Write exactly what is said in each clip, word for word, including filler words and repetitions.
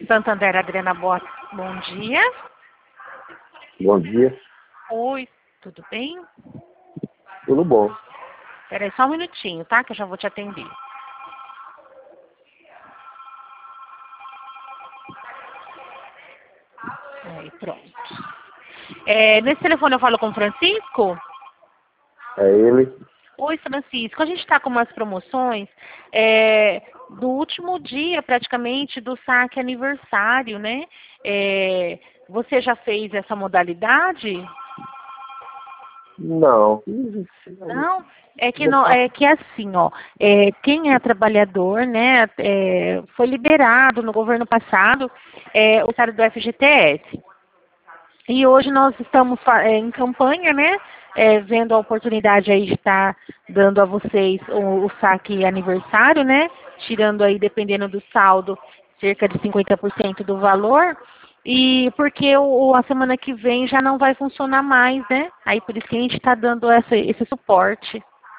Santander, Adriana, boa, bom dia. Bom dia. Oi, tudo bem? Tudo bom. Espera aí só um minutinho, tá? Que eu já vou te atender. Aí, pronto. É, nesse telefone eu falo com o Francisco? É ele? Oi, Francisco. A gente está com umas promoções é, do último dia, praticamente, do saque aniversário, né? É, você já fez essa modalidade? Não. Não, é que, não, é que é assim, ó, é, quem é trabalhador, né, é, foi liberado no governo passado é, o salário do F G T S. E hoje nós estamos é, em campanha, né, é, vendo a oportunidade aí de estar dando a vocês o, o saque aniversário, né, tirando aí, dependendo do saldo, cerca de cinquenta por cento do valor. E porque o, a semana que vem já não vai funcionar mais, né? Aí por isso que a gente está dando essa, esse suporte.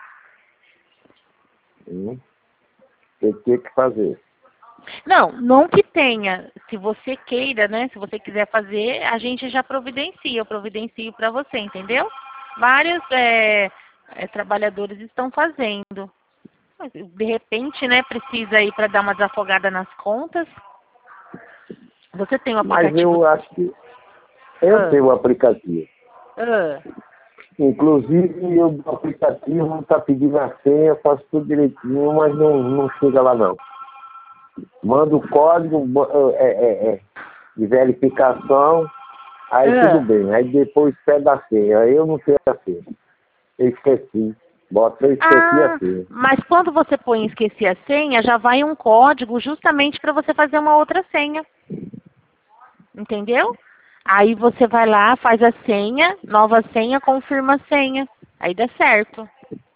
Hum. Tem que que fazer. Não, não que tenha. Se você queira, né? Se você quiser fazer, a gente já providencia. Eu providencio para você, entendeu? Vários é, é, trabalhadores estão fazendo. Mas, de repente, né? Precisa ir para dar uma desafogada nas contas. Você tem o Mas aplicativo? eu acho que eu Ah. tenho o aplicativo. Ah. Inclusive, o aplicativo não está pedindo a senha, faço tudo direitinho, mas não, não chega lá não. Manda o código é, é, é, de verificação, aí Ah. tudo bem. Aí depois pede a senha. Aí eu não sei a senha. Eu esqueci. Bota, eu esqueci a Ah, senha. mas quando você põe esquecer a senha, já vai um código justamente para você fazer uma outra senha. Entendeu? Aí você vai lá, faz a senha, nova senha, confirma a senha. Aí dá certo.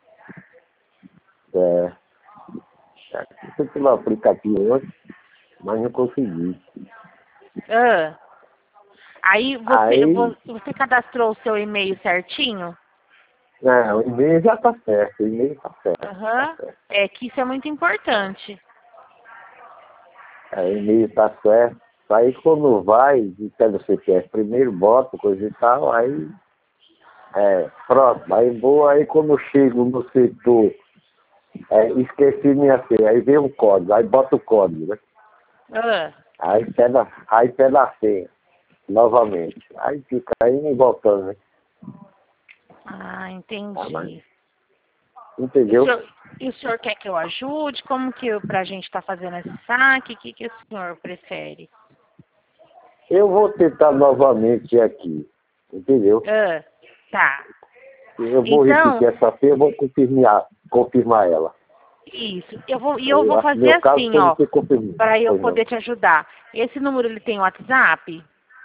É. Eu fui pelo aplicativo ontem, mas não consegui. Ah. Aí você, Aí, vo- você cadastrou o seu e-mail certinho? é, o e-mail já tá certo, o e-mail tá certo, tá Aham. certo. É que isso é muito importante. É, o e-mail tá certo. Aí quando vai, e pega o C P F primeiro, bota, coisa e tal, aí, é, pronto, aí vou, aí quando eu chego no setor, é, esqueci minha senha, aí vem um código, aí bota o código, né? Ah. Aí pega, aí pega a senha, novamente. Aí fica aí e voltando, né? Ah, Ah, mas, entendi. E o entendeu? senhor, e o senhor quer que eu ajude? Como que eu, pra gente estar fazendo esse saque? O que, que o senhor prefere? Eu vou tentar novamente aqui, entendeu? Ah, tá. Eu vou Então, repetir essa feia, eu vou confirmar, confirmar ela. isso. Eu vou, e eu Eu vou acho que fazer meu caso assim, foi ó, você confirmar. para eu Pois não. poder te ajudar. Esse número ele tem WhatsApp?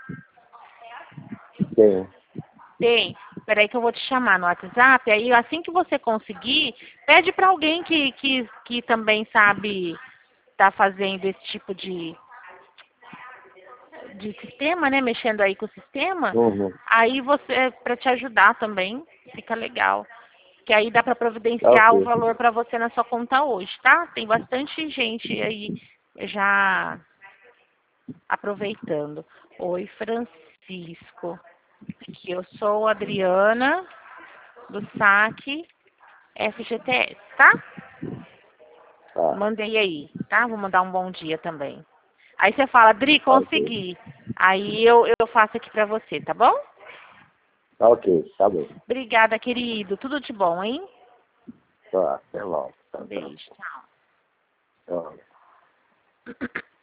Tem. Tem. Peraí que eu vou te chamar no WhatsApp. Aí assim que você conseguir, pede para alguém que, que, que também sabe tá fazendo esse tipo de, de sistema, né? Mexendo aí com o sistema. Uhum. Aí você, para te ajudar também, fica legal. Que aí dá para Tá providenciar o ok. valor para você na sua conta hoje, tá? Tem bastante gente aí já aproveitando. Oi, Francisco. Aqui eu sou a Adriana do saque F G T S, tá? Tá. Mandei aí, tá? Vou mandar um bom dia também. Aí você fala, Dri, Tá ok. consegui. Aí eu, eu faço aqui pra você, tá bom? Tá ok. Tá bom. Obrigada, querido. Tudo de bom, hein? Tá. Até logo. Tá, tá. Beijo. Tchau. Tchau.